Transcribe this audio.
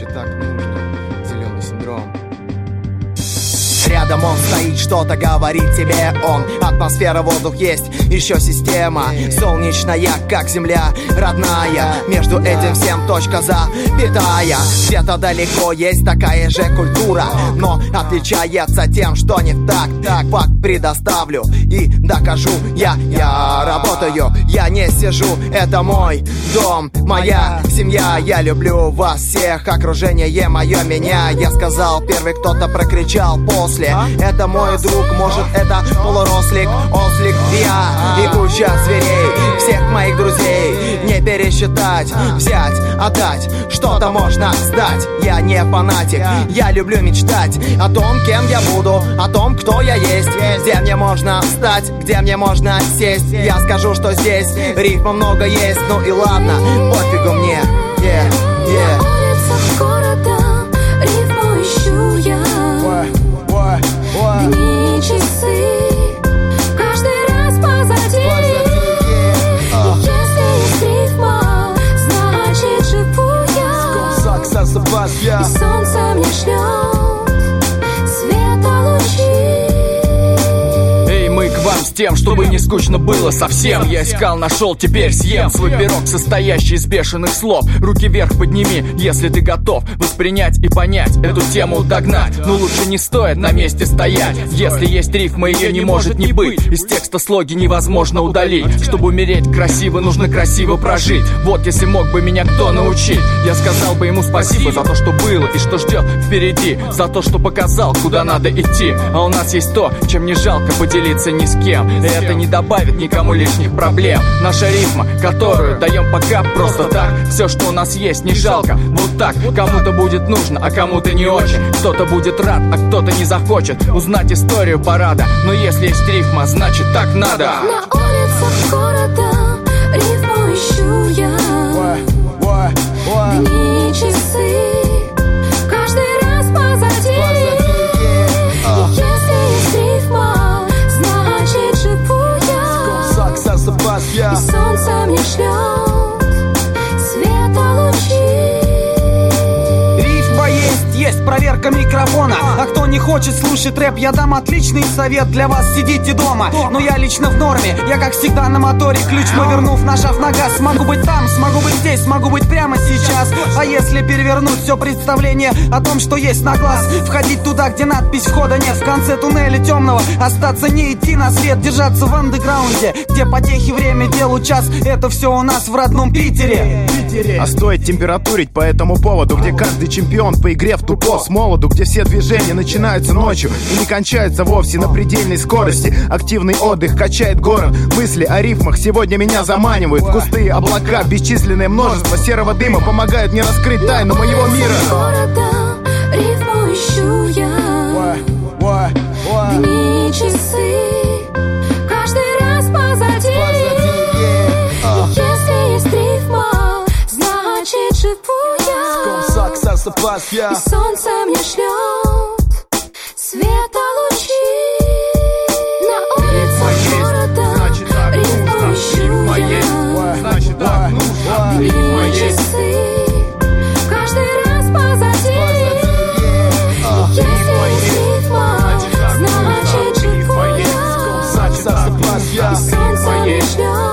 Значит так нужно. Зеленый синдром. Рядом он стоит, что-то говорит тебе он. Атмосфера, воздух есть, еще система солнечная, как земля родная. Между этим всем точка запятая. Где-то далеко есть такая же культура, но отличается тем, что не так. Факт предоставлю и докажу. Я работаю, я не сижу. Это мой дом, моя семья. Я люблю вас всех, окружение мое меня. Я сказал первый, кто-то прокричал после. Это мой друг, может это полурослик, ослик, я и куча зверей. Всех моих друзей не пересчитать, взять, отдать, что-то можно сдать. Я не фанатик, я люблю мечтать о том, кем я буду, о том, кто я есть. Где мне можно встать, где мне можно сесть. Я скажу, что здесь рифма много есть. Ну и ладно, пофигу мне. На улицах города рифму ищу я. Дни и часы каждый раз позади. И если есть рифма, значит живу я. И солнце мне шлет светолучи. Мы к вам с тем, чтобы не скучно было совсем. Я искал, нашел, теперь съем свой пирог, состоящий из бешеных слов. Руки вверх подними, если ты готов воспринять и понять, эту тему догнать. Но лучше не стоит на месте стоять. Если есть рифма, ее не может не быть. Из текста слоги невозможно удалить. Чтобы умереть красиво, нужно красиво прожить. Вот если мог бы меня кто научить, я сказал бы ему спасибо за то, что было и что ждет впереди, за то, что показал, куда надо идти. А у нас есть то, чем не жалко поделиться ни с кем. И это не добавит никому лишних проблем. Наша рифма, которую даем пока просто так. Все, что у нас есть, не жалко. Вот так, кому-то будет нужно, а кому-то не очень. Кто-то будет рад, а кто-то не захочет узнать историю парада. Но если есть рифма, значит так надо. На улицах города рифму ищу я. Дни и часы каждый раз позади. И если есть рифма, значит живу я. И солнце мне шлет светолучи. Рифма есть проверка микрофона. А кто не хочет слушать рэп, я дам отличный совет для вас, сидите дома. Но я лично в норме, я как всегда на моторе. Ключ повернув, нажав на газ. Смогу быть там, смогу быть здесь, смогу быть прямо сейчас. А если перевернуть все представление о том, что есть на глаз, входить туда, где надпись входа нет, в конце туннеля темного остаться, не идти на свет, держаться в андеграунде, где потехи, время, делу час. Это все у нас в родном Питере. А стоит температурить по этому поводу, где каждый чемпион по игре в тупо с молоду, где все движения начинаются ночью и не кончаются вовсе на предельной скорости. Активный отдых качает город, мысли о рифмах сегодня меня заманивают в густые облака. Бесчисленное множество серого дыма помогают мне раскрыть тайну моего мира. Города рифму ищу я. Дни и часы каждый раз позади. И если есть рифма, значит живу я. И солнце мне шлет светолучи. На улицах города рифму ищу я. Дни и часы каждый раз позади. И если есть рифма, значит живу я. И солнце мне шлет